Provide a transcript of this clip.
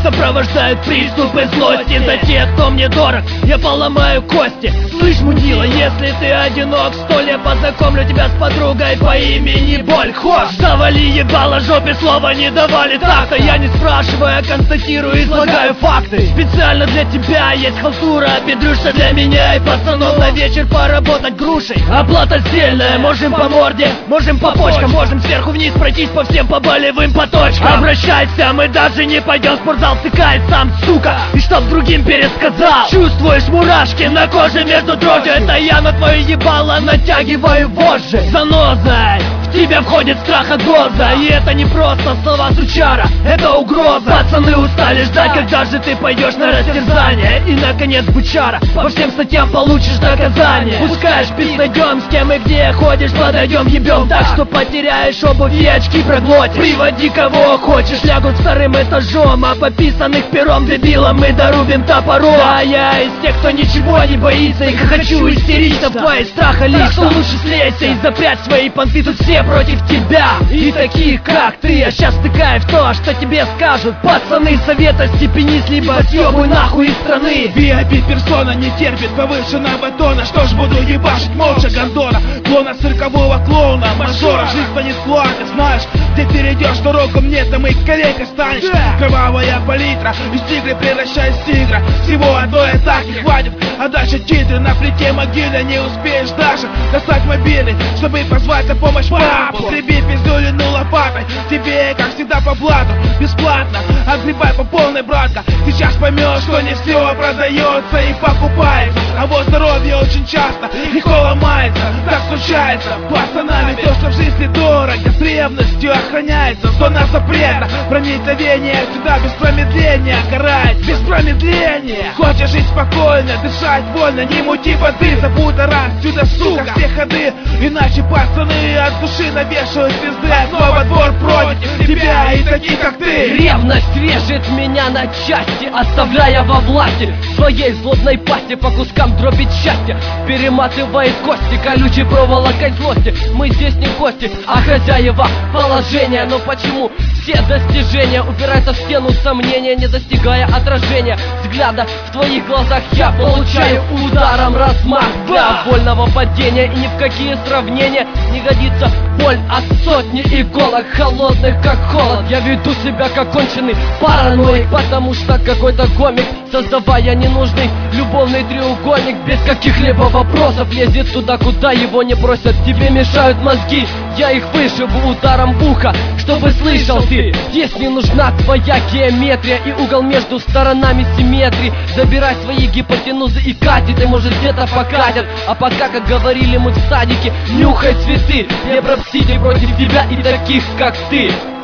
сопровождают приступы злости. За тех, кто мне дорог, я поломаю кости. Слышь, мудила, если ты одинок, 100 лет познакомлю тебя с подругой по имени Боль. Хош, завали ебало жопе, слова не давали так-то. Я не спрашиваю, а констатирую, излагаю факты. Специально для тебя есть халтура, Петрюша для меня и пацанов на вечер поработать грушей. Оплата сдельная, можем по морде, можем по почкам, можем сверху вниз пройтись по всем поболевым поточкам. Обращайся, мы даже не пойдем в спортзал, цыкает сам, сука, и чтоб другим пересказал. Чувствуешь мурашки на коже между дрожью, это я на твое ебало натягиваю вожжи. Занозой в тебя входит страх от доза, и это не просто слова сучара, это угроза. Пацаны устали ждать, когда же ты пойдешь на растерзание. И наконец, бычара, по всем статьям получишь наказание. Пускаешь пись, найдем, с кем и где ходишь, подойдем, ебем так, что потеряешь обувь и очки проглотишь. Приводи кого хочешь, лягут вторым этажом, а пописанных пером дебилом мы дорубим топором. А я из тех, кто ничего не боится, и хочу истерично в твои страха лично. Так что лучше слейся и запрячь свои понты, тут все против тебя и таких как ты. А сейчас втыкай в то, что тебе скажут пацаны. Совета степенись, либо съебуй нахуй из страны. VIP-персона не терпит повышенного тона. Что ж, буду ебашить молча гондона, клона циркового клоуна, мажора. Жизнь станет клоакой, знаешь, где перейдешь дорогу мне, там и коллега станешь. Кровавая палитра, из тигра превращаясь в тигра. Всего одной атаки хватит, а дальше титры на плите могилы. Не успеешь даже достать мобильный, чтобы позвать на помощь папу. Греби пиздюлину лопатой, тебе, как всегда, по блату бесплатно. Отгребай по полной, братка, сейчас поймешь, что не все продается и покупается. А вот здоровье очень часто легко ломается. Так случается, пацанами все, что в жизни дорого, с ревностью охраняется. Зона запрета, проникновение сюда без промедления карает, без промедления. Хочешь жить спокойно, дышать вольно, не мути воды, забудь раз сюда, сука, все ходы. Иначе пацаны от души навешивают пизды, а снова двор против тебя и таких, как ты. Ревность режет меня на части, оставляя во власти своей злобной пасти, по кускам дробить счастье, перематывает кости колючей проволокой злости. Мы здесь не гости, а хозяева положения. Но почему все достижения упираются в стену сомнения, не достигая отражения взгляда в твоих глазах? Я получаю ударом размах для вольного падения, и ни в какие сравнения не годится боль от сотни иголок, холодных как холод. Я веду себя как конченый параноик, потому что какой-то комик, создавая ненужный любовный треугольник, без каких-либо вопросов лезет туда, куда его не просят. Тебе мешают мозги, я их вышибу ударом в ухо, чтобы слышал ты. Здесь не нужна твоя геометрия и угол между сторонами симметрии. Забирай свои гипотенузы и катит, и может где-то покатят. А пока, как говорили мы в садике, нюхай цветы. Не пропсите против тебя и таких, как ты.